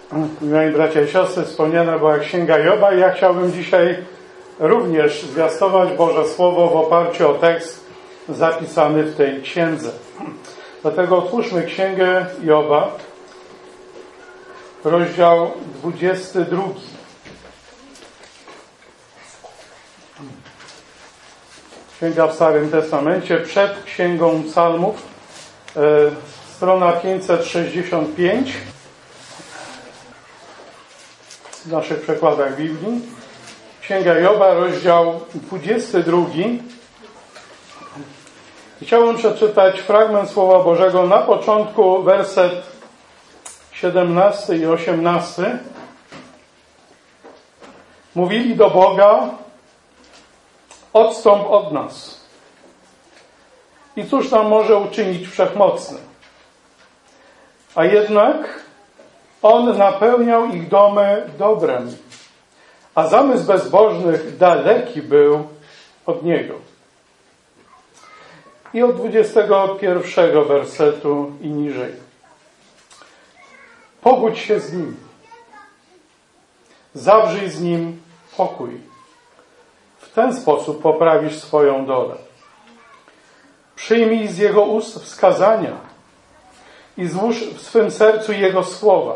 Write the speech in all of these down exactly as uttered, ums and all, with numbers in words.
Moi bracia i siostry, wspomniana była Księga Joba i ja chciałbym dzisiaj również zwiastować Boże Słowo w oparciu o tekst zapisany w tej księdze. Dlatego otwórzmy Księgę Joba, rozdział dwudziesty drugi. Księga w Starym Testamencie, przed Księgą Psalmów, e, strona pięćset sześćdziesiąt pięć w naszych przekładach Biblii. Księga Joba, rozdział dwudziesty drugi. Chciałbym przeczytać fragment Słowa Bożego, na początku werset siedemnasty i osiemnasty. Mówili do Boga: odstąp od nas. I cóż nam może uczynić Wszechmocny? A jednak On napełniał ich domy dobrem, a zamysł bezbożnych daleki był od Niego. I od dwudziestego pierwszego wersetu i niżej. Pogódź się z Nim. Zawrzyj z Nim pokój. W ten sposób poprawisz swoją dolę. Przyjmij z Jego ust wskazania i złóż w swym sercu Jego słowa.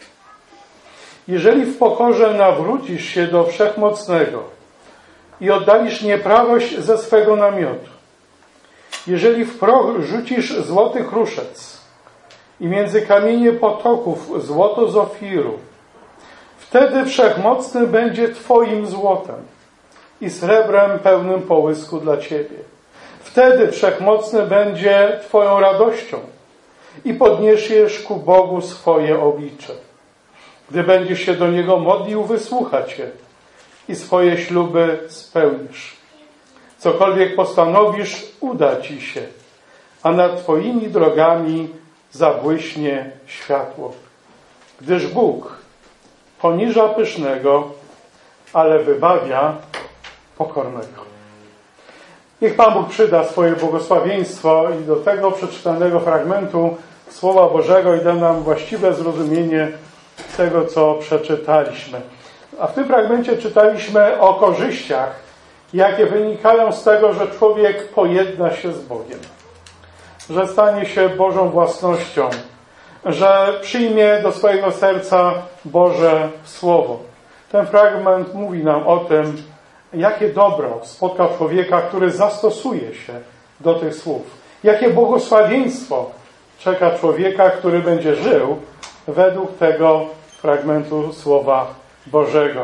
Jeżeli w pokorze nawrócisz się do Wszechmocnego i oddalisz nieprawość ze swego namiotu, jeżeli w proch rzucisz złoty kruszec i między kamienie potoków złoto z Ofiru, wtedy Wszechmocny będzie Twoim złotem i srebrem pełnym połysku dla Ciebie. Wtedy Wszechmocny będzie Twoją radością i podniesiesz ku Bogu swoje oblicze. Gdy będziesz się do Niego modlił, wysłucha Cię i swoje śluby spełnisz. Cokolwiek postanowisz, uda Ci się, a nad Twoimi drogami zabłyśnie światło. Gdyż Bóg poniża pysznego, ale wybawia pokornego. Niech Pan Bóg przyda swoje błogosławieństwo i do tego przeczytanego fragmentu Słowa Bożego i da nam właściwe zrozumienie tego, co przeczytaliśmy. A w tym fragmencie czytaliśmy o korzyściach, jakie wynikają z tego, że człowiek pojedna się z Bogiem, że stanie się Bożą własnością, że przyjmie do swojego serca Boże Słowo. Ten fragment mówi nam o tym, jakie dobro spotka człowieka, który zastosuje się do tych słów. Jakie błogosławieństwo czeka człowieka, który będzie żył według tego fragmentu Słowa Bożego.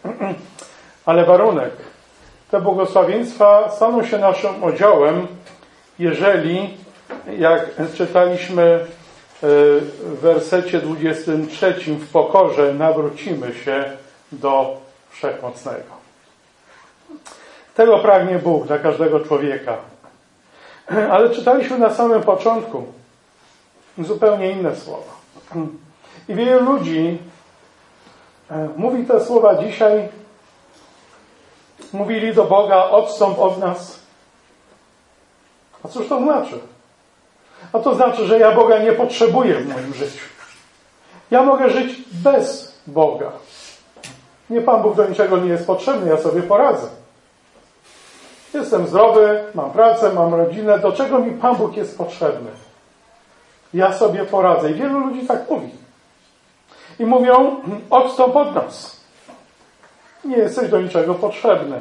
Ale warunek. Te błogosławieństwa staną się naszym udziałem, jeżeli, jak czytaliśmy w wersecie dwudziestym trzecim, w pokorze nawrócimy się do Wszechmocnego. Tego pragnie Bóg dla każdego człowieka. Ale czytaliśmy na samym początku zupełnie inne słowa. I wielu ludzi mówi te słowa dzisiaj. Mówili do Boga: odstąp od nas. A cóż to znaczy? A to znaczy, że ja Boga nie potrzebuję w moim życiu. Ja mogę żyć bez Boga. Nie, Pan Bóg do niczego nie jest potrzebny, ja sobie poradzę. Jestem zdrowy, mam pracę, mam rodzinę. Do czego mi Pan Bóg jest potrzebny? Ja sobie poradzę. I wielu ludzi tak mówi. I mówią: odstąp od nas. Nie jesteś do niczego potrzebny.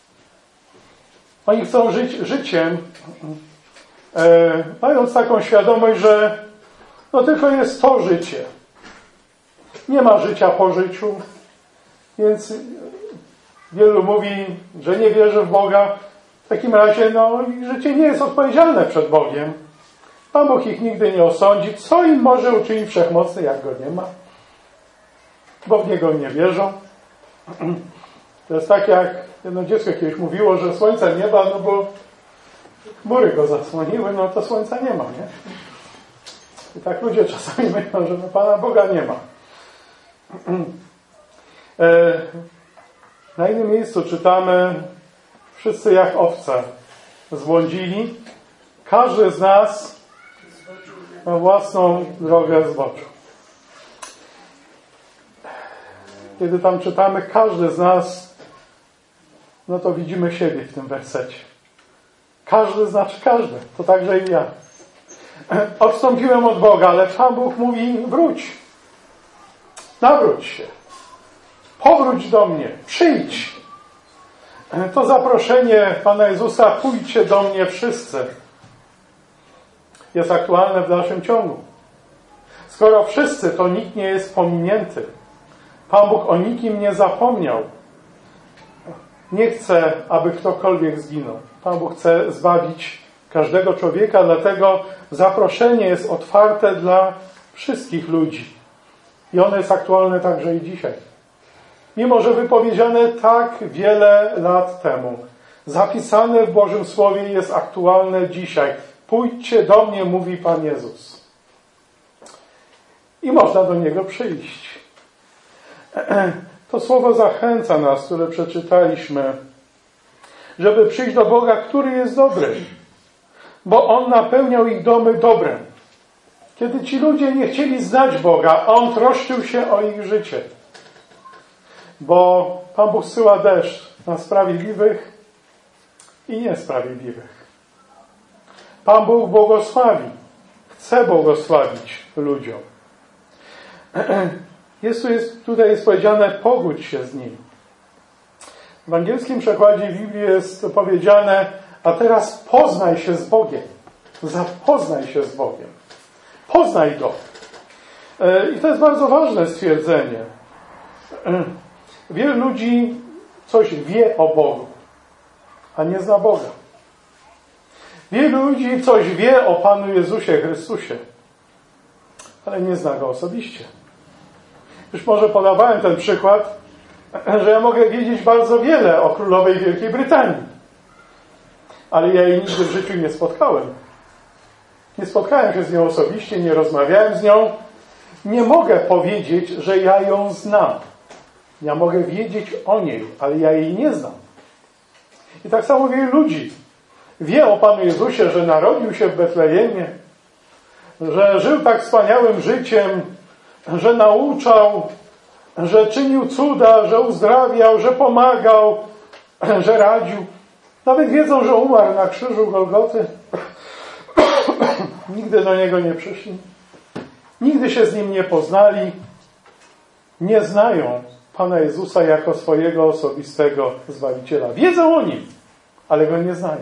Oni chcą żyć życiem, e, mając taką świadomość, że no tylko jest to życie. Nie ma życia po życiu. Więc wielu mówi, że nie wierzy w Boga. W takim razie no, życie nie jest odpowiedzialne przed Bogiem. Pan Bóg ich nigdy nie osądzi. Co im może uczynić Wszechmocny, jak Go nie ma? Bo w Niego nie wierzą. To jest tak, jak jedno dziecko kiedyś mówiło, że słońca nie ma, no bo chmury go zasłoniły, no to słońca nie ma, nie? I tak ludzie czasami myślą, że no Pana Boga nie ma. Na innym miejscu czytamy: wszyscy jak owce zbłądzili, każdy z nas na własną drogę zboczył. kiedy tam czytamy, każdy z nas, no to widzimy siebie w tym wersecie. Każdy znaczy każdy, to także i ja. Odstąpiłem od Boga, ale Pan Bóg mówi, wróć. Nawróć się. Powróć do mnie. Przyjdź. To zaproszenie Pana Jezusa, pójdźcie do mnie wszyscy, jest aktualne w dalszym ciągu. Skoro wszyscy, to nikt nie jest pominięty. Pan Bóg o nikim nie zapomniał. Nie chce, aby ktokolwiek zginął. Pan Bóg chce zbawić każdego człowieka, dlatego zaproszenie jest otwarte dla wszystkich ludzi. I ono jest aktualne także i dzisiaj. Mimo że wypowiedziane tak wiele lat temu, zapisane w Bożym Słowie jest aktualne dzisiaj. Pójdźcie do mnie, mówi Pan Jezus. I można do Niego przyjść. To słowo zachęca nas, które przeczytaliśmy, żeby przyjść do Boga, który jest dobry, bo On napełniał ich domy dobrem. Kiedy ci ludzie nie chcieli znać Boga, On troszczył się o ich życie. Bo Pan Bóg zsyła deszcz na sprawiedliwych i niesprawiedliwych. Pan Bóg błogosławi. Chce błogosławić ludziom. Jest tu, jest, tutaj jest powiedziane, pogódź się z Nim. W angielskim przekładzie Biblii jest powiedziane, a teraz poznaj się z Bogiem. Zapoznaj się z Bogiem. Poznaj Go. I to jest bardzo ważne stwierdzenie. Wielu ludzi coś wie o Bogu, a nie zna Boga. Wielu ludzi coś wie o Panu Jezusie Chrystusie, ale nie zna Go osobiście. Już może podawałem ten przykład, że ja mogę wiedzieć bardzo wiele o królowej Wielkiej Brytanii, ale ja jej nigdy w życiu nie spotkałem. Nie spotkałem się z nią osobiście, nie rozmawiałem z nią. Nie mogę powiedzieć, że ja ją znam. Ja mogę wiedzieć o niej, ale ja jej nie znam. I tak samo wielu ludzi wie o Panu Jezusie, że narodził się w Betlejemie, że żył tak wspaniałym życiem, że nauczał, że czynił cuda, że uzdrawiał, że pomagał, że radził. Nawet wiedzą, że umarł na krzyżu Golgoty. Nigdy do Niego nie przyszli. Nigdy się z Nim nie poznali. Nie znają Pana Jezusa jako swojego osobistego Zbawiciela. Wiedzą o Nim, ale Go nie znają.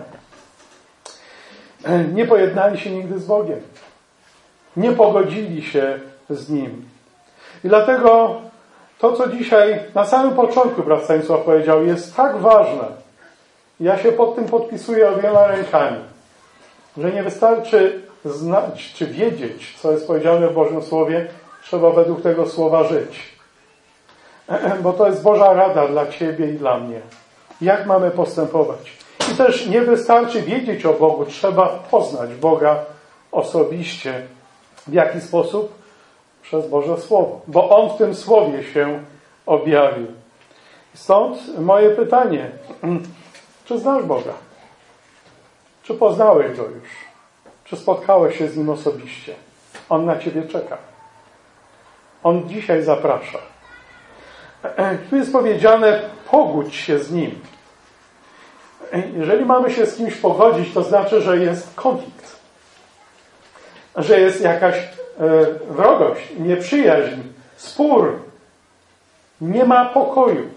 Nie pojednali się nigdy z Bogiem. Nie pogodzili się z Nim. I dlatego to, co dzisiaj na samym początku brat Stanisław powiedział, jest tak ważne. Ja się pod tym podpisuję obiema rękami, że nie wystarczy znać czy wiedzieć, co jest powiedziane w Bożym Słowie, trzeba według tego Słowa żyć. Bo to jest Boża rada dla Ciebie i dla mnie. Jak mamy postępować? I też nie wystarczy wiedzieć o Bogu, trzeba poznać Boga osobiście. W jaki sposób? Przez Boże Słowo. Bo On w tym Słowie się objawił. Stąd moje pytanie. Czy znasz Boga? Czy poznałeś Go już? Czy spotkałeś się z Nim osobiście? On na Ciebie czeka. On dzisiaj zaprasza. Tu jest powiedziane, pogódź się z Nim. Jeżeli mamy się z kimś pogodzić, to znaczy, że jest konflikt. Że jest jakaś e, wrogość, nieprzyjaźń, spór. Nie ma pokoju.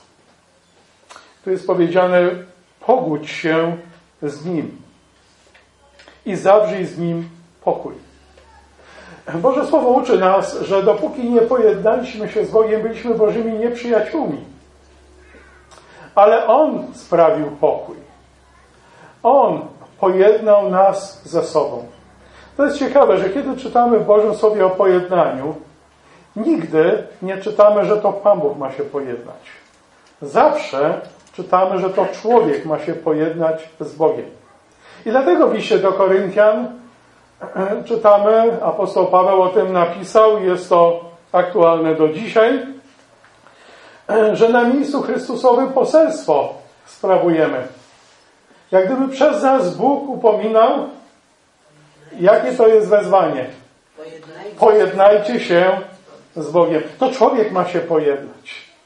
Tu jest powiedziane, pogódź się z Nim i zawrzyj z Nim pokój. Boże Słowo uczy nas, że dopóki nie pojednaliśmy się z Bogiem, byliśmy Bożymi nieprzyjaciółmi. Ale On sprawił pokój. On pojednał nas ze sobą. To jest ciekawe, że kiedy czytamy w Bożym Słowie o pojednaniu, nigdy nie czytamy, że to Pan Bóg ma się pojednać. Zawsze czytamy, że to człowiek ma się pojednać z Bogiem. I dlatego w liście do Koryntian czytamy, apostoł Paweł o tym napisał, jest to aktualne do dzisiaj, że na miejscu Chrystusowym poselstwo sprawujemy. Jak gdyby przez nas Bóg upominał, jakie to jest wezwanie. Pojednajcie się z Bogiem. To człowiek ma się pojednać.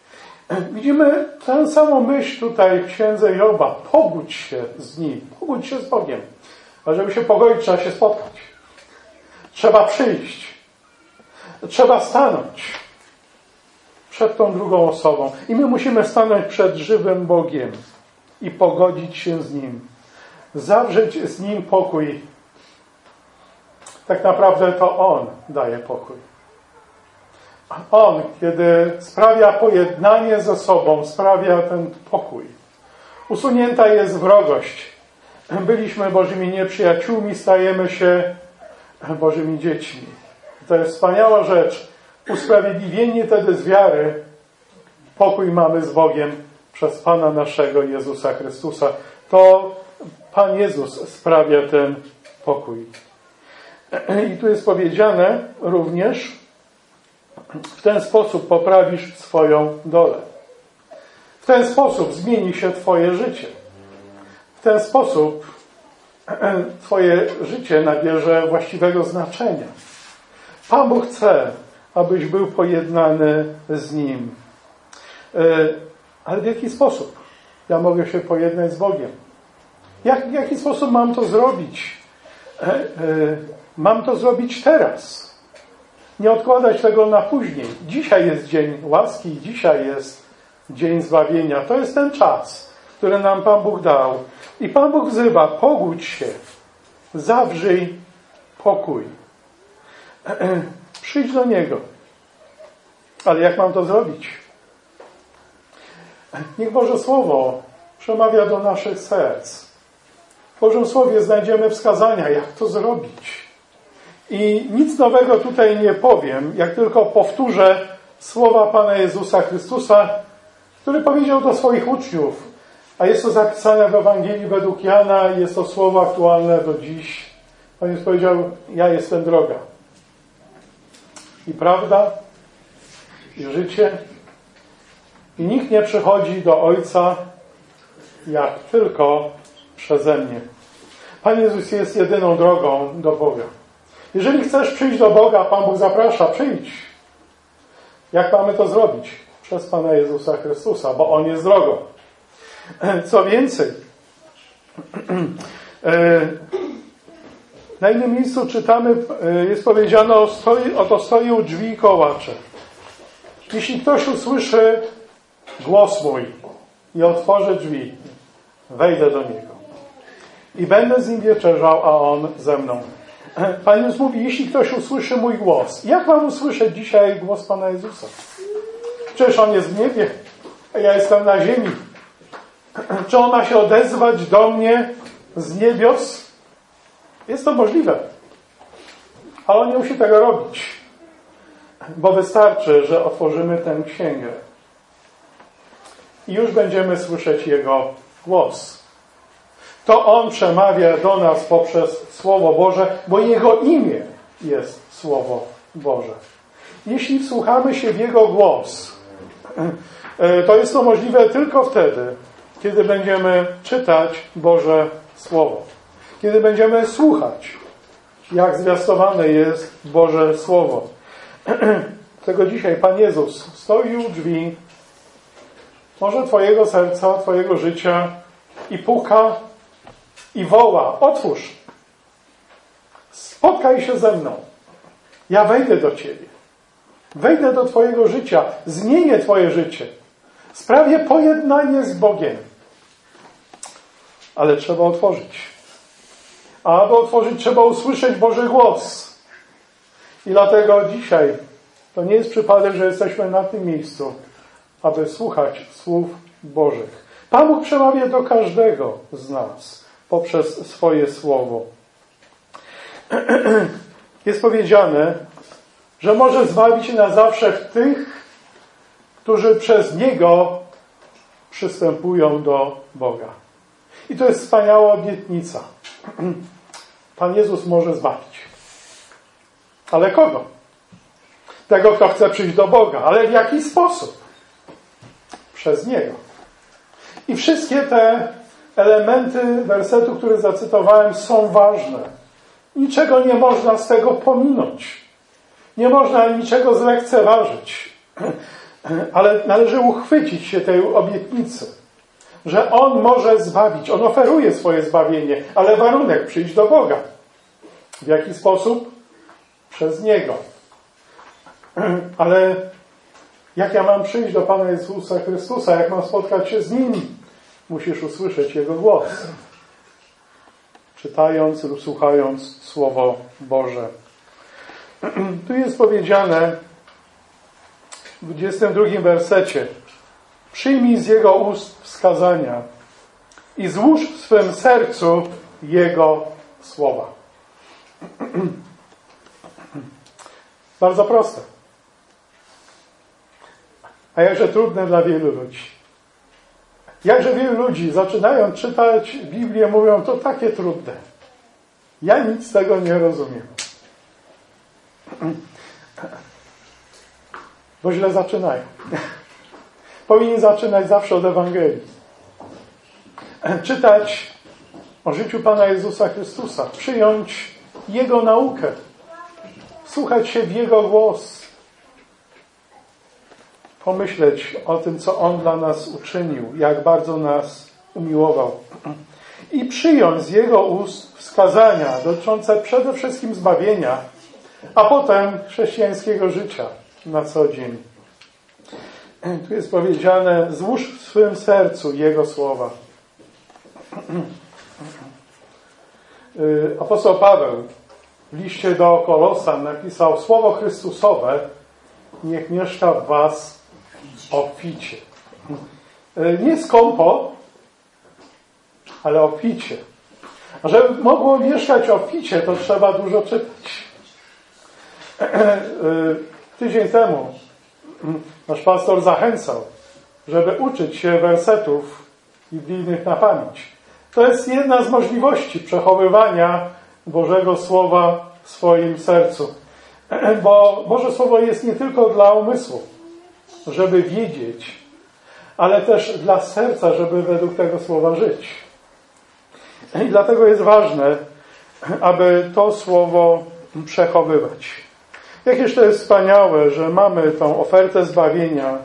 Widzimy tę samą myśl tutaj w księdze Joba. Pogódź się z Nim, pogódź się z Bogiem. A żeby się pogodzić, trzeba się spotkać. Trzeba przyjść. Trzeba stanąć przed tą drugą osobą. I my musimy stanąć przed żywym Bogiem i pogodzić się z Nim. Zawrzeć z Nim pokój. Tak naprawdę to On daje pokój. On, kiedy sprawia pojednanie ze sobą, sprawia ten pokój. Usunięta jest wrogość. Byliśmy Bożymi nieprzyjaciółmi, stajemy się Bożymi dziećmi. To jest wspaniała rzecz. Usprawiedliwieni wtedy z wiary, pokój mamy z Bogiem przez Pana naszego Jezusa Chrystusa. To Pan Jezus sprawia ten pokój. I tu jest powiedziane również, w ten sposób poprawisz swoją dolę. W ten sposób zmieni się Twoje życie. W ten sposób Twoje życie nabierze właściwego znaczenia. Pan Bóg chce, abyś był pojednany z Nim. Ale w jaki sposób ja mogę się pojednać z Bogiem? Jak, w jaki sposób mam to zrobić? Mam to zrobić teraz. Nie odkładać tego na później. Dzisiaj jest dzień łaski, dzisiaj jest dzień zbawienia. To jest ten czas, który nam Pan Bóg dał. I Pan Bóg wzywa, pogódź się, zawrzyj pokój. Przyjdź do Niego. Ale jak mam to zrobić? Niech Boże Słowo przemawia do naszych serc. W Bożym Słowie znajdziemy wskazania, jak to zrobić. I nic nowego tutaj nie powiem, jak tylko powtórzę słowa Pana Jezusa Chrystusa, który powiedział do swoich uczniów, a jest to zapisane w Ewangelii według Jana, jest to słowo aktualne do dziś. Pan Jezus powiedział, ja jestem droga. I prawda, i życie. I nikt nie przychodzi do Ojca, jak tylko przeze mnie. Pan Jezus jest jedyną drogą do Boga. Jeżeli chcesz przyjść do Boga, Pan Bóg zaprasza, przyjdź. Jak mamy to zrobić? Przez Pana Jezusa Chrystusa, bo On jest drogą. Co więcej, na innym miejscu czytamy, jest powiedziane, o stoi, oto stoi u drzwi i kołacze. Jeśli ktoś usłyszy głos mój i otworzy drzwi, wejdę do niego i będę z nim wieczerzał, a on ze mną. Pan Jezus mówi, jeśli ktoś usłyszy mój głos. Jak mam usłyszeć dzisiaj głos Pana Jezusa? Przecież On jest w niebie, a ja jestem na ziemi. Czy On ma się odezwać do mnie z niebios? Jest to możliwe. Ale On nie musi tego robić. Bo wystarczy, że otworzymy tę księgę. I już będziemy słyszeć Jego głos. To On przemawia do nas poprzez Słowo Boże, bo Jego imię jest Słowo Boże. Jeśli wsłuchamy się w Jego głos, to jest to możliwe tylko wtedy, kiedy będziemy czytać Boże Słowo. Kiedy będziemy słuchać, jak zwiastowane jest Boże Słowo. Tego dzisiaj Pan Jezus stoi u drzwi, może Twojego serca, Twojego życia i puka i woła, otwórz, spotkaj się ze mną, ja wejdę do Ciebie, wejdę do Twojego życia, zmienię Twoje życie, sprawię pojednanie z Bogiem, ale trzeba otworzyć, a aby otworzyć trzeba usłyszeć Boży głos i dlatego dzisiaj to nie jest przypadek, że jesteśmy na tym miejscu, aby słuchać słów Bożych. Pan Bóg przemawia do każdego z nas poprzez swoje Słowo. Jest powiedziane, że może zbawić na zawsze tych, którzy przez Niego przystępują do Boga. I to jest wspaniała obietnica. Pan Jezus może zbawić. Ale kogo? Tego, kto chce przyjść do Boga. Ale w jaki sposób? Przez Niego. I wszystkie te elementy wersetu, który zacytowałem, są ważne. Niczego nie można z tego pominąć. Nie można niczego zlekceważyć. Ale należy uchwycić się tej obietnicy, że On może zbawić. On oferuje swoje zbawienie, ale warunek przyjść do Boga. W jaki sposób? Przez Niego. Ale jak ja mam przyjść do Pana Jezusa Chrystusa? Jak mam spotkać się z Nim? Musisz usłyszeć Jego głos, czytając lub słuchając Słowo Boże. Tu jest powiedziane w dwudziestym drugim wersecie: przyjmij z Jego ust wskazania i złóż w swym sercu Jego słowa. Bardzo proste. A jakże trudne dla wielu ludzi. Jakże wielu ludzi, zaczynając czytać Biblię, mówią, to takie trudne. Ja nic z tego nie rozumiem. Bo źle zaczynają. Powinien zaczynać zawsze od Ewangelii. Czytać o życiu Pana Jezusa Chrystusa. Przyjąć Jego naukę. Słuchać się w Jego głos. Pomyśleć o tym, co On dla nas uczynił. Jak bardzo nas umiłował. I przyjąć z Jego ust wskazania dotyczące przede wszystkim zbawienia, a potem chrześcijańskiego życia na co dzień. Tu jest powiedziane: złóż w swym sercu Jego słowa. Apostoł Paweł w liście do Kolosan napisał: słowo Chrystusowe niech mieszka w was obficie. Nie skąpo, ale obficie. A żeby mogło mieszkać obficie, to trzeba dużo czytać. Tydzień temu nasz pastor zachęcał, żeby uczyć się wersetów biblijnych na pamięć. To jest jedna z możliwości przechowywania Bożego Słowa w swoim sercu. Bo Boże Słowo jest nie tylko dla umysłu, żeby wiedzieć, ale też dla serca, żeby według tego Słowa żyć. I dlatego jest ważne, aby to Słowo przechowywać. Jakież to jest wspaniałe, że mamy tą ofertę zbawienia,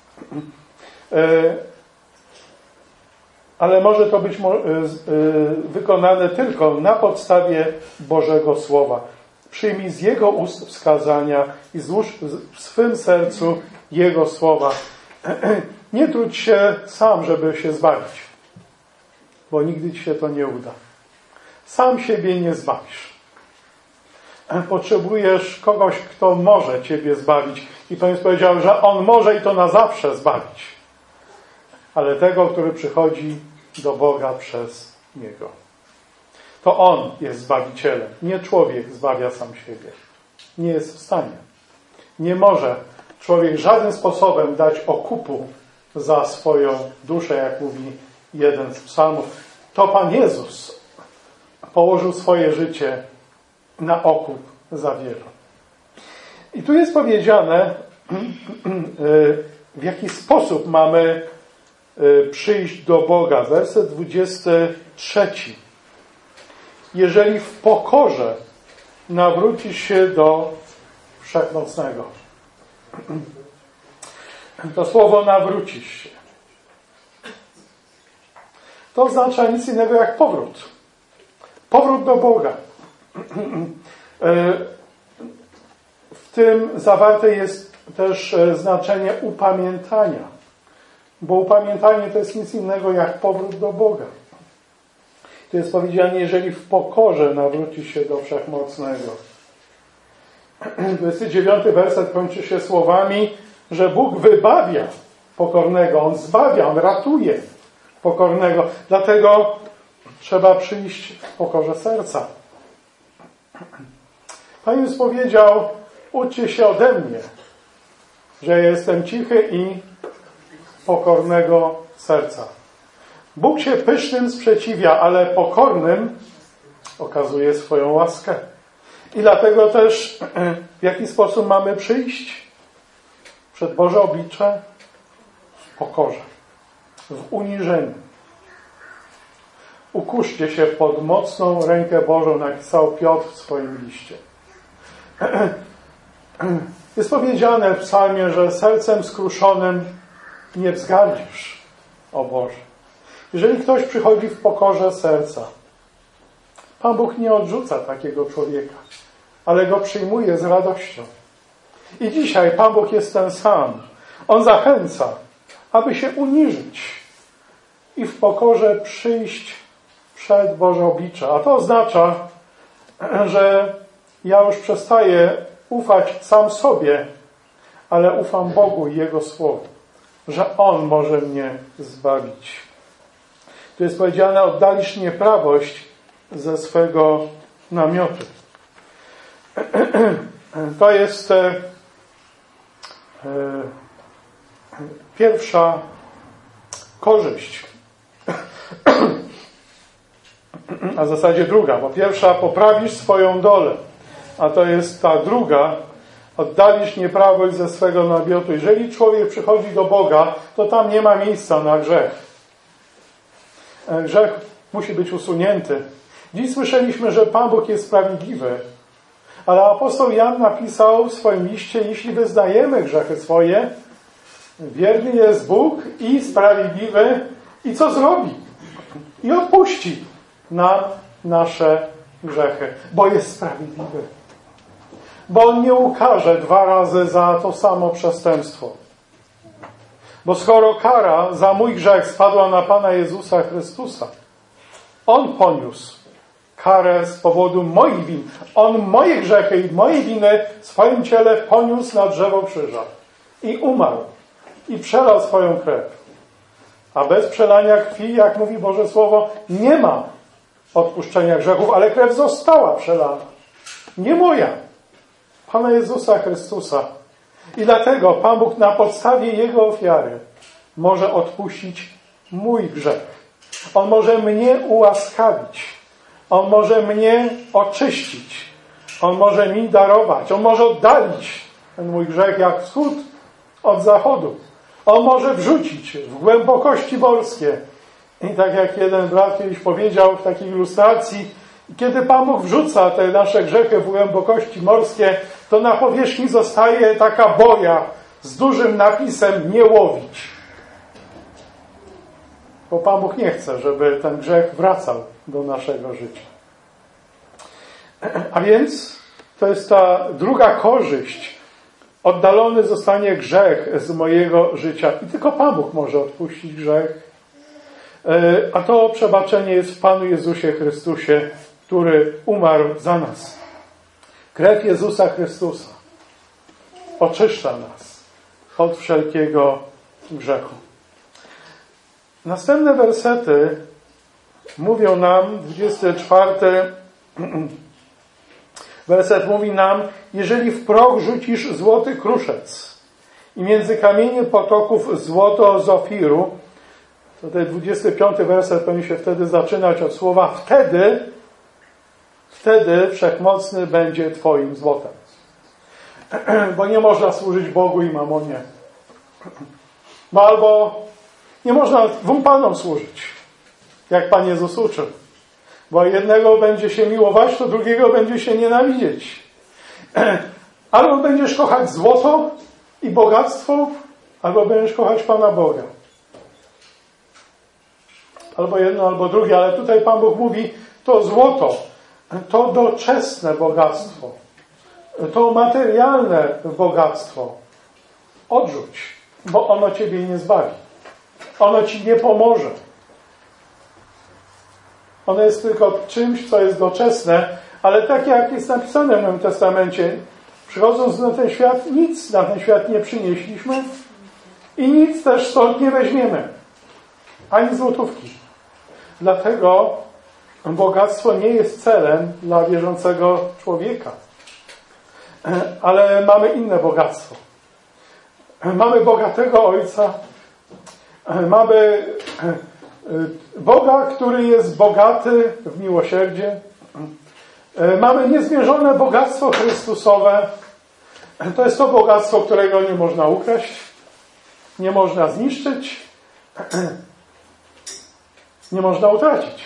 ale może to być wykonane tylko na podstawie Bożego Słowa. Przyjmij z Jego ust wskazania i złóż w swym sercu Jego słowa. Nie trudź się sam, żeby się zbawić, bo nigdy ci się to nie uda. Sam siebie nie zbawisz. Potrzebujesz kogoś, kto może ciebie zbawić. I Pan Jezus powiedział, że On może i to na zawsze zbawić. Ale tego, który przychodzi do Boga przez Niego. To On jest Zbawicielem. Nie człowiek zbawia sam siebie. Nie jest w stanie. Nie może człowiek żadnym sposobem dać okupu za swoją duszę, jak mówi jeden z psalmów. To Pan Jezus położył swoje życie na okup za wielu. I tu jest powiedziane, w jaki sposób mamy przyjść do Boga. Werset dwudziesty trzeci. Jeżeli w pokorze nawrócisz się do Wszechmocnego. To słowo nawrócisz się. To oznacza nic innego jak powrót. Powrót do Boga. W tym zawarte jest też znaczenie upamiętania. Bo upamiętanie to jest nic innego jak powrót do Boga. Tu jest powiedziane, jeżeli w pokorze nawróci się do Wszechmocnego. dwudziesty dziewiąty werset kończy się słowami, że Bóg wybawia pokornego. On zbawia, On ratuje pokornego. Dlatego trzeba przyjść w pokorze serca. Pan Jezus powiedział, uczcie się ode mnie, że jestem cichy i pokornego serca. Bóg się pysznym sprzeciwia, ale pokornym okazuje swoją łaskę. I dlatego też w jaki sposób mamy przyjść przed Boże oblicze? W pokorze, w uniżeniu. Ukuszcie się pod mocną rękę Bożą, napisał Piotr w swoim liście. Jest powiedziane w psalmie, że sercem skruszonym nie wzgardzisz, o Boże. Jeżeli ktoś przychodzi w pokorze serca, Pan Bóg nie odrzuca takiego człowieka, ale go przyjmuje z radością. I dzisiaj Pan Bóg jest ten sam. On zachęca, aby się uniżyć i w pokorze przyjść przed Boże oblicze. A to oznacza, że ja już przestaję ufać sam sobie, ale ufam Bogu i Jego Słowu, że On może mnie zbawić. Tu jest powiedziane, oddalisz nieprawość ze swego namiotu. To jest e, e, pierwsza korzyść. A w zasadzie druga, bo pierwsza, poprawisz swoją dolę. A to jest ta druga, oddalisz nieprawość ze swego namiotu. Jeżeli człowiek przychodzi do Boga, to tam nie ma miejsca na grzech. Grzech musi być usunięty. Dziś słyszeliśmy, że Pan Bóg jest sprawiedliwy. Ale apostoł Jan napisał w swoim liście, jeśli wyznajemy grzechy swoje, wierny jest Bóg i sprawiedliwy. I co zrobi? I odpuści nam nasze grzechy, bo jest sprawiedliwy. Bo On nie ukarze dwa razy za to samo przestępstwo. Bo skoro kara za mój grzech spadła na Pana Jezusa Chrystusa, On poniósł karę z powodu moich win. On moje grzechy i moje winy w swoim ciele poniósł na drzewo krzyża. I umarł. I przelał swoją krew. A bez przelania krwi, jak mówi Boże Słowo, nie ma odpuszczenia grzechów, ale krew została przelana. Nie moja. Pana Jezusa Chrystusa. I dlatego Pan Bóg na podstawie Jego ofiary może odpuścić mój grzech. On może mnie ułaskawić. On może mnie oczyścić. On może mi darować. On może oddalić ten mój grzech jak wschód od zachodu. On może wrzucić w głębokości morskie. I tak jak jeden brat kiedyś powiedział w takiej ilustracji, kiedy Pan Bóg wrzuca te nasze grzechy w głębokości morskie, to na powierzchni zostaje taka boja z dużym napisem nie łowić. Bo Pan Bóg nie chce, żeby ten grzech wracał do naszego życia. A więc to jest ta druga korzyść. Oddalony zostanie grzech z mojego życia. I tylko Pan Bóg może odpuścić grzech. A to przebaczenie jest w Panu Jezusie Chrystusie, który umarł za nas. Krew Jezusa Chrystusa oczyszcza nas od wszelkiego grzechu. Następne wersety mówią nam, dwudziesty czwarty werset mówi nam, jeżeli w proch rzucisz złoty kruszec i między kamienie potoków złoto z Ofiru, to ten dwudziesty piąty werset powinien się wtedy zaczynać od słowa wtedy, wtedy Wszechmocny będzie Twoim złotem. Bo nie można służyć Bogu i mamonie. No albo nie można dwóm panom służyć, jak Pan Jezus uczył. Bo jednego będzie się miłować, to drugiego będzie się nienawidzieć. Albo będziesz kochać złoto i bogactwo, albo będziesz kochać Pana Boga. Albo jedno, albo drugie, ale tutaj Pan Bóg mówi, to złoto, to doczesne bogactwo, to materialne bogactwo odrzuć, bo ono Ciebie nie zbawi. Ono Ci nie pomoże. Ono jest tylko czymś, co jest doczesne, ale tak jak jest napisane w Nowym Testamencie, przychodząc na ten świat, nic na ten świat nie przynieśliśmy i nic też stąd nie weźmiemy. Ani złotówki. Dlatego bogactwo nie jest celem dla wierzącego człowieka. Ale mamy inne bogactwo. Mamy bogatego Ojca. Mamy Boga, który jest bogaty w miłosierdzie. Mamy niezmierzone bogactwo Chrystusowe. To jest to bogactwo, którego nie można ukraść, nie można zniszczyć, nie można utracić.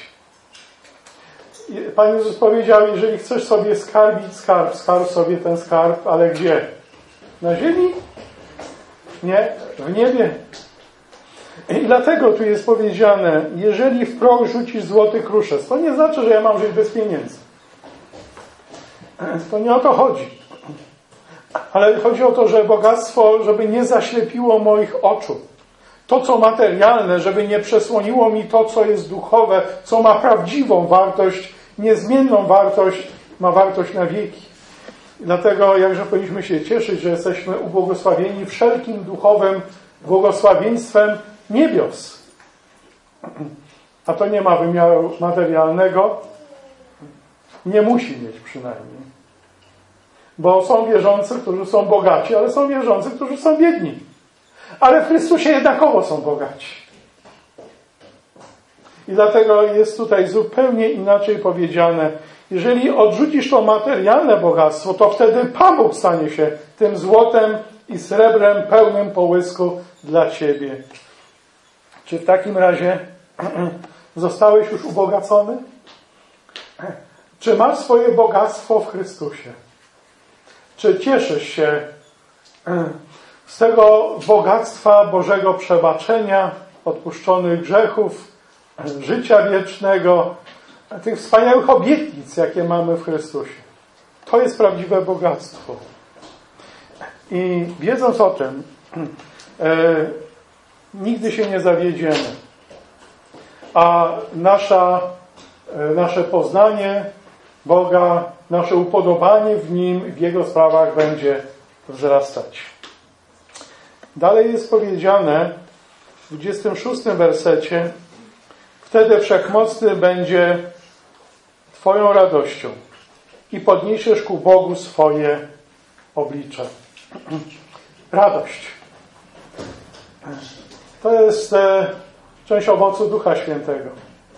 Pan Jezus powiedział, jeżeli chcesz sobie skarbić skarb, skarb sobie ten skarb, ale gdzie? Na ziemi? Nie, w niebie. I dlatego tu jest powiedziane, jeżeli w proch rzucisz złoty kruszec, to nie znaczy, że ja mam żyć bez pieniędzy. To nie o to chodzi. Ale chodzi o to, że bogactwo, żeby nie zaślepiło moich oczu. To, co materialne, żeby nie przesłoniło mi to, co jest duchowe, co ma prawdziwą wartość, niezmienną wartość, ma wartość na wieki. Dlatego jakże powinniśmy się cieszyć, że jesteśmy ubłogosławieni wszelkim duchowym błogosławieństwem niebios. A to nie ma wymiaru materialnego. Nie musi mieć przynajmniej. Bo są wierzący, którzy są bogaci, ale są wierzący, którzy są biedni. Ale w Chrystusie jednakowo są bogaci. I dlatego jest tutaj zupełnie inaczej powiedziane. Jeżeli odrzucisz to materialne bogactwo, to wtedy Pan Bóg stanie się tym złotem i srebrem pełnym połysku dla ciebie. Czy w takim razie zostałeś już ubogacony? Czy masz swoje bogactwo w Chrystusie? Czy cieszysz się z tego bogactwa Bożego przebaczenia, odpuszczonych grzechów, życia wiecznego, tych wspaniałych obietnic, jakie mamy w Chrystusie? To jest prawdziwe bogactwo. I wiedząc o tym, e, nigdy się nie zawiedziemy. A nasza, e, nasze poznanie Boga, nasze upodobanie w Nim, w Jego sprawach będzie wzrastać. Dalej jest powiedziane w dwudziestym szóstym wersecie: wtedy Wszechmocny będzie Twoją radością i podniesiesz ku Bogu swoje oblicze. Radość. To jest e, część owocu Ducha Świętego.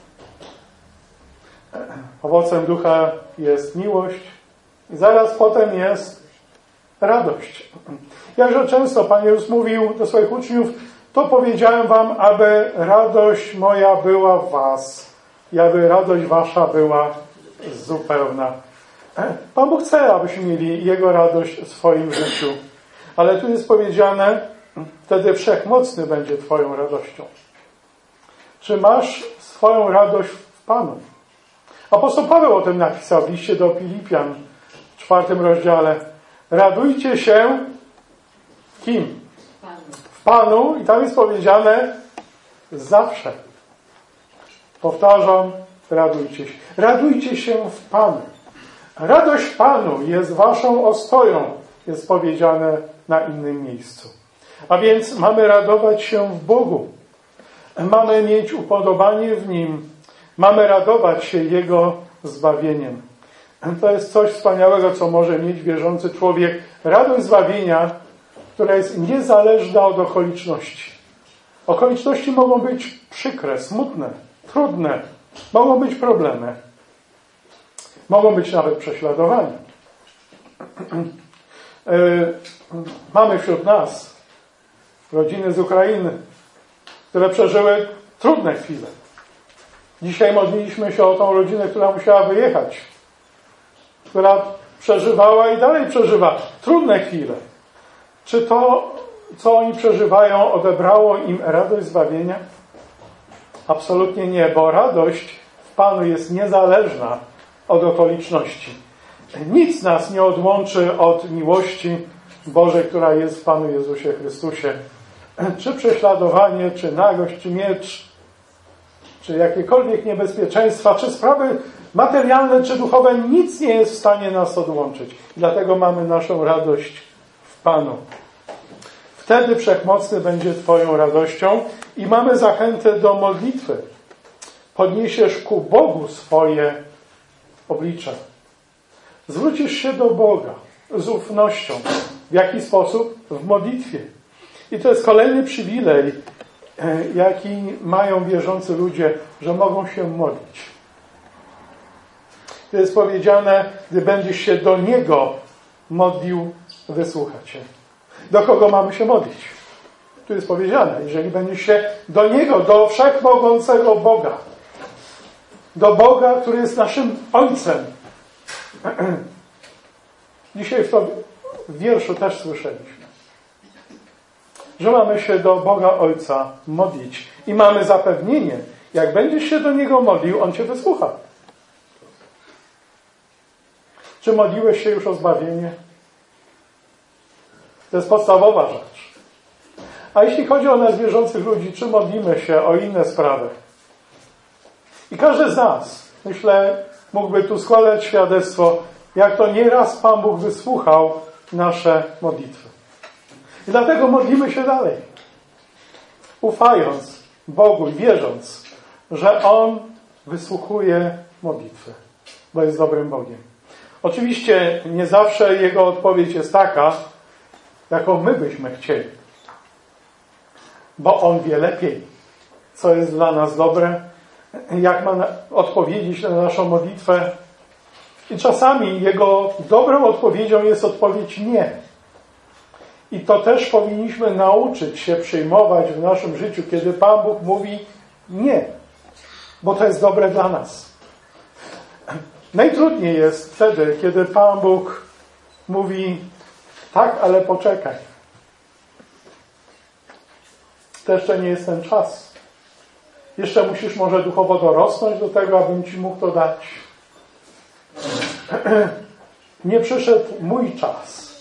Owocem Ducha jest miłość i zaraz potem jest radość. Jakże często Pan Jezus mówił do swoich uczniów: to powiedziałem wam, aby radość moja była w was i aby radość wasza była zupełna. Pan Bóg chce, abyśmy mieli Jego radość w swoim życiu. Ale tu jest powiedziane, wtedy Wszechmocny będzie Twoją radością. Czy masz swoją radość w Panu? Apostoł Paweł o tym napisał w liście do Filipian w czwartym rozdziale. Radujcie się kim? W Panu. I tam jest powiedziane zawsze. Powtarzam, radujcie się. Radujcie się w Panu. Radość w Panu jest waszą ostoją, jest powiedziane na innym miejscu. A więc mamy radować się w Bogu. Mamy mieć upodobanie w Nim. Mamy radować się Jego zbawieniem. To jest coś wspaniałego, co może mieć wierzący człowiek. Radość zbawienia, która jest niezależna od okoliczności. Okoliczności mogą być przykre, smutne, trudne. Mogą być problemy. Mogą być nawet prześladowani. Mamy wśród nas rodziny z Ukrainy, które przeżyły trudne chwile. Dzisiaj modliliśmy się o tą rodzinę, która musiała wyjechać, która przeżywała i dalej przeżywa trudne chwile. Czy to, co oni przeżywają, odebrało im radość zbawienia? Absolutnie nie, bo radość w Panu jest niezależna od okoliczności. Nic nas nie odłączy od miłości Bożej, która jest w Panu Jezusie Chrystusie. Czy prześladowanie, czy nagość, czy miecz, czy jakiekolwiek niebezpieczeństwa, czy sprawy materialne, czy duchowe, nic nie jest w stanie nas odłączyć. Dlatego mamy naszą radość w Panu. Wtedy Wszechmocny będzie Twoją radością i mamy zachętę do modlitwy. Podniesiesz ku Bogu swoje oblicze. Zwrócisz się do Boga z ufnością. W jaki sposób? W modlitwie. I to jest kolejny przywilej, jaki mają wierzący ludzie, że mogą się modlić. To jest powiedziane, gdy będziesz się do Niego modlił, wysłucha Cię. Do kogo mamy się modlić? Tu jest powiedziane, jeżeli będziesz się do Niego, do wszechmogącego Boga, do Boga, który jest naszym Ojcem. Dzisiaj w to w wierszu też słyszeliśmy, że mamy się do Boga Ojca modlić i mamy zapewnienie, jak będziesz się do Niego modlił, On cię wysłucha. Czy modliłeś się już o zbawienie? To jest podstawowa rzecz. A jeśli chodzi o nas wierzących ludzi, czy modlimy się o inne sprawy? I każdy z nas, myślę, mógłby tu składać świadectwo, jak to nieraz Pan Bóg wysłuchał nasze modlitwy. I dlatego modlimy się dalej. Ufając Bogu i wierząc, że On wysłuchuje modlitwy, bo jest dobrym Bogiem. Oczywiście nie zawsze Jego odpowiedź jest taka, jaką my byśmy chcieli. Bo On wie lepiej, co jest dla nas dobre, jak ma odpowiedzieć na naszą modlitwę. I czasami Jego dobrą odpowiedzią jest odpowiedź nie. I to też powinniśmy nauczyć się przyjmować w naszym życiu, kiedy Pan Bóg mówi nie, bo to jest dobre dla nas. Najtrudniej jest wtedy, kiedy Pan Bóg mówi tak, ale poczekaj. To jeszcze nie jest ten czas. Jeszcze musisz może duchowo dorosnąć do tego, abym Ci mógł to dać. Nie przyszedł mój czas.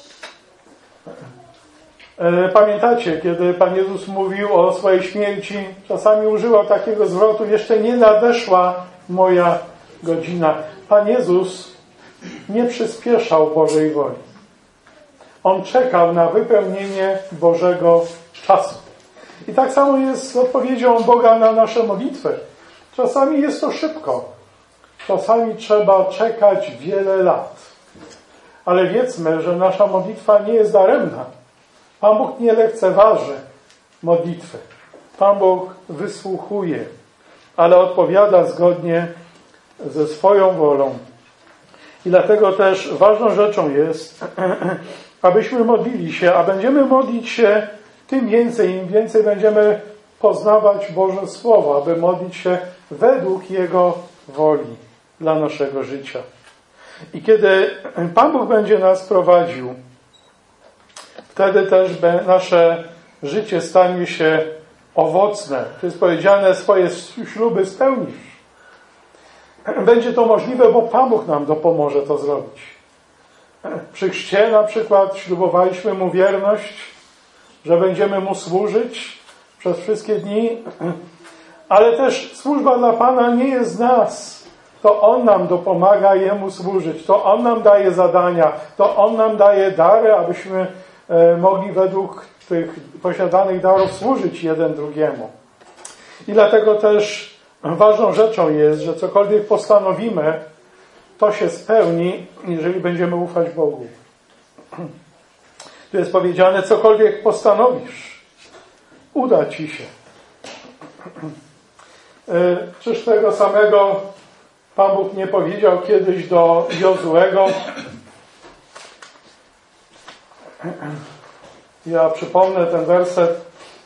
Pamiętacie, kiedy Pan Jezus mówił o swojej śmierci, czasami używał takiego zwrotu, jeszcze nie nadeszła moja godzina. Pan Jezus nie przyspieszał Bożej woli. On czekał na wypełnienie Bożego czasu. I tak samo jest z odpowiedzią Boga na nasze modlitwy. Czasami jest to szybko. Czasami trzeba czekać wiele lat. Ale wiedzmy, że nasza modlitwa nie jest daremna. Pan Bóg nie lekceważy modlitwy. Pan Bóg wysłuchuje, ale odpowiada zgodnie ze swoją wolą. I dlatego też ważną rzeczą jest, abyśmy modlili się, a będziemy modlić się tym więcej, im więcej będziemy poznawać Boże Słowo, aby modlić się według Jego woli dla naszego życia. I kiedy Pan Bóg będzie nas prowadził, wtedy też nasze życie stanie się owocne. To jest powiedziane, swoje śluby spełnisz. Będzie to możliwe, bo Pan Bóg nam dopomoże to zrobić. Przy chrzcie na przykład ślubowaliśmy Mu wierność, że będziemy Mu służyć przez wszystkie dni, ale też służba dla Pana nie jest z nas. To On nam dopomaga Jemu służyć. To On nam daje zadania. To On nam daje dary, abyśmy mogli według tych posiadanych darów służyć jeden drugiemu. I dlatego też ważną rzeczą jest, że cokolwiek postanowimy, to się spełni, jeżeli będziemy ufać Bogu. Tu jest powiedziane, cokolwiek postanowisz, uda Ci się. Czyż tego samego Pan Bóg nie powiedział kiedyś do Jozuego? Ja przypomnę ten werset.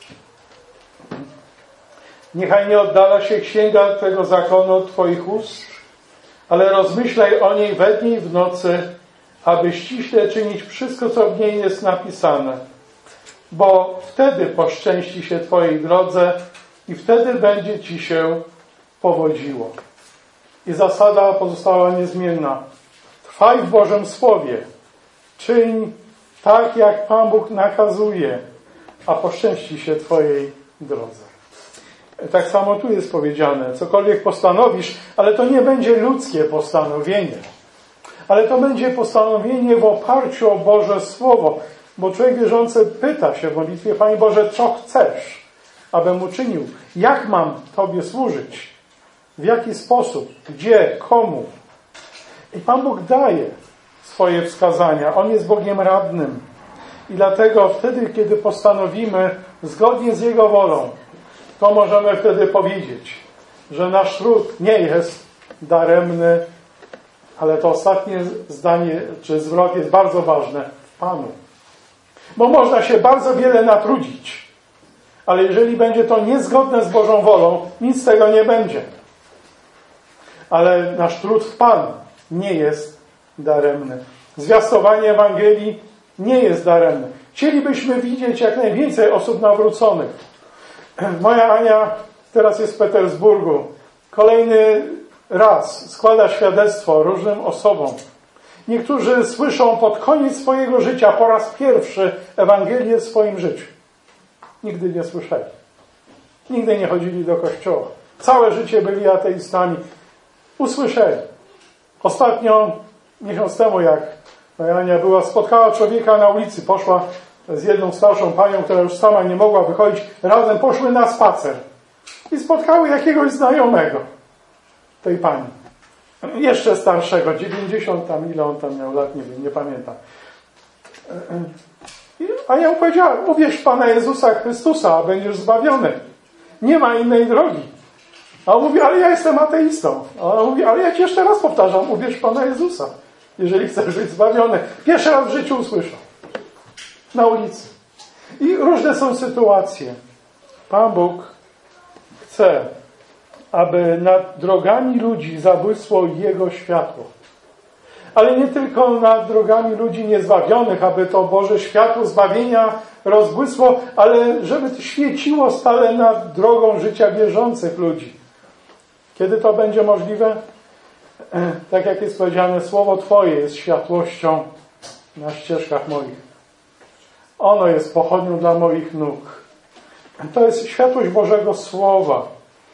Niechaj nie oddala się księga tego zakonu od Twoich ust, ale rozmyślaj o niej we dnie i w nocy, aby ściśle czynić wszystko, co w niej jest napisane. Bo wtedy poszczęści się Twojej drodze i wtedy będzie Ci się powodziło. I zasada pozostała niezmienna. Trwaj w Bożym Słowie. Czyń tak, jak Pan Bóg nakazuje, a poszczęści się Twojej drodze. Tak samo tu jest powiedziane. Cokolwiek postanowisz, ale to nie będzie ludzkie postanowienie. Ale to będzie postanowienie w oparciu o Boże Słowo. Bo człowiek wierzący pyta się w modlitwie, Panie Boże, co chcesz, abym uczynił? Jak mam Tobie służyć? W jaki sposób? Gdzie? Komu? I Pan Bóg daje swoje wskazania. On jest Bogiem radnym. I dlatego wtedy, kiedy postanowimy zgodnie z Jego wolą, to możemy wtedy powiedzieć, że nasz trud nie jest daremny, ale to ostatnie zdanie, czy zwrot jest bardzo ważne w Panu. Bo można się bardzo wiele natrudzić, ale jeżeli będzie to niezgodne z Bożą wolą, nic z tego nie będzie. Ale nasz trud w Panu nie jest daremny. Zwiastowanie Ewangelii nie jest daremny. Chcielibyśmy widzieć jak najwięcej osób nawróconych. Moja Ania teraz jest w Petersburgu. Kolejny raz składa świadectwo różnym osobom. Niektórzy słyszą pod koniec swojego życia po raz pierwszy Ewangelię w swoim życiu. Nigdy nie słyszeli. Nigdy nie chodzili do kościoła. Całe życie byli ateistami. Usłyszeli. Ostatnio, miesiąc temu, jak moja Ania była, spotkała człowieka na ulicy. Poszła z jedną starszą panią, która już sama nie mogła wychodzić. Razem poszły na spacer. I spotkały jakiegoś znajomego tej pani. Jeszcze starszego, dziewięćdziesiąt tam, ile on tam miał lat, nie wiem, nie pamiętam. A ja mu powiedziała, uwierz w Pana Jezusa Chrystusa, a będziesz zbawiony. Nie ma innej drogi. A on mówi, ale ja jestem ateistą. A on mówi, ale ja ci jeszcze raz powtarzam, uwierz w Pana Jezusa, jeżeli chcesz być zbawiony. Pierwszy raz w życiu usłyszał. Na ulicy. I różne są sytuacje. Pan Bóg chce, aby nad drogami ludzi zabłysło Jego światło. Ale nie tylko nad drogami ludzi niezbawionych, aby to Boże światło zbawienia rozbłysło, ale żeby to świeciło stale nad drogą życia wierzących ludzi. Kiedy to będzie możliwe? Tak jak jest powiedziane, Słowo Twoje jest światłością na ścieżkach moich. Ono jest pochodnią dla moich nóg. To jest światłość Bożego Słowa.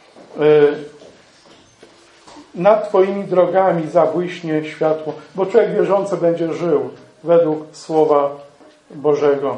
Nad Twoimi drogami zabłyśnie światło, bo człowiek wierzący będzie żył według Słowa Bożego.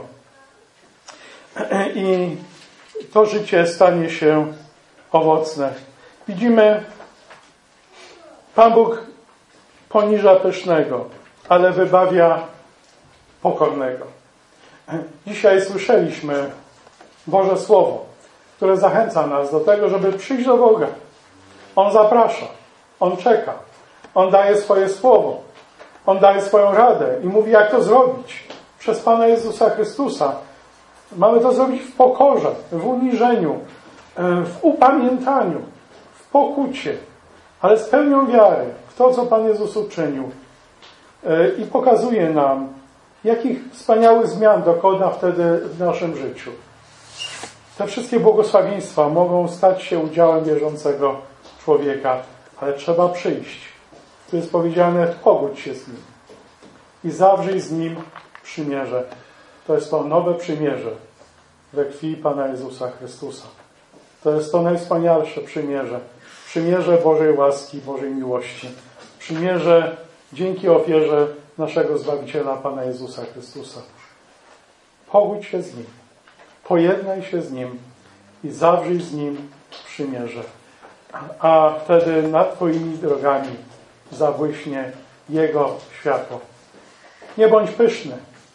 I to życie stanie się owocne. Widzimy, Pan Bóg poniża pysznego, ale wybawia pokornego. Dzisiaj słyszeliśmy Boże Słowo, które zachęca nas do tego, żeby przyjść do Boga. On zaprasza. On czeka. On daje swoje słowo. On daje swoją radę i mówi, jak to zrobić. Przez Pana Jezusa Chrystusa. Mamy to zrobić w pokorze, w uniżeniu, w upamiętaniu, w pokucie, ale z pełnią wiary w to, co Pan Jezus uczynił. I pokazuje nam, jakich wspaniałych zmian dokona wtedy w naszym życiu. Te wszystkie błogosławieństwa mogą stać się udziałem wierzącego człowieka, ale trzeba przyjść. Tu jest powiedziane, pogódź się z Nim i zawrzyj z Nim przymierze. To jest to nowe przymierze we krwi Pana Jezusa Chrystusa. To jest to najwspanialsze przymierze. Przymierze Bożej łaski, Bożej miłości. Przymierze dzięki ofierze naszego Zbawiciela Pana Jezusa Chrystusa. Pogódź się z Nim. Pojednaj się z Nim i zawrzyj z Nim przymierze. A wtedy nad Twoimi drogami zabłyśnie Jego światło. Nie bądź pyszny.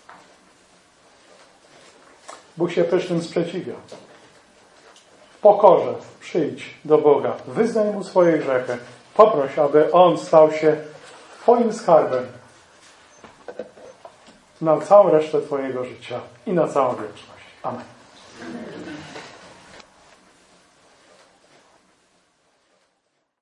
Bóg się pysznym sprzeciwia. W pokorze przyjdź do Boga. Wyznaj Mu swoje grzechy. Poproś, aby On stał się Twoim skarbem na całą resztę Twojego życia i na całą wieczność. Amen.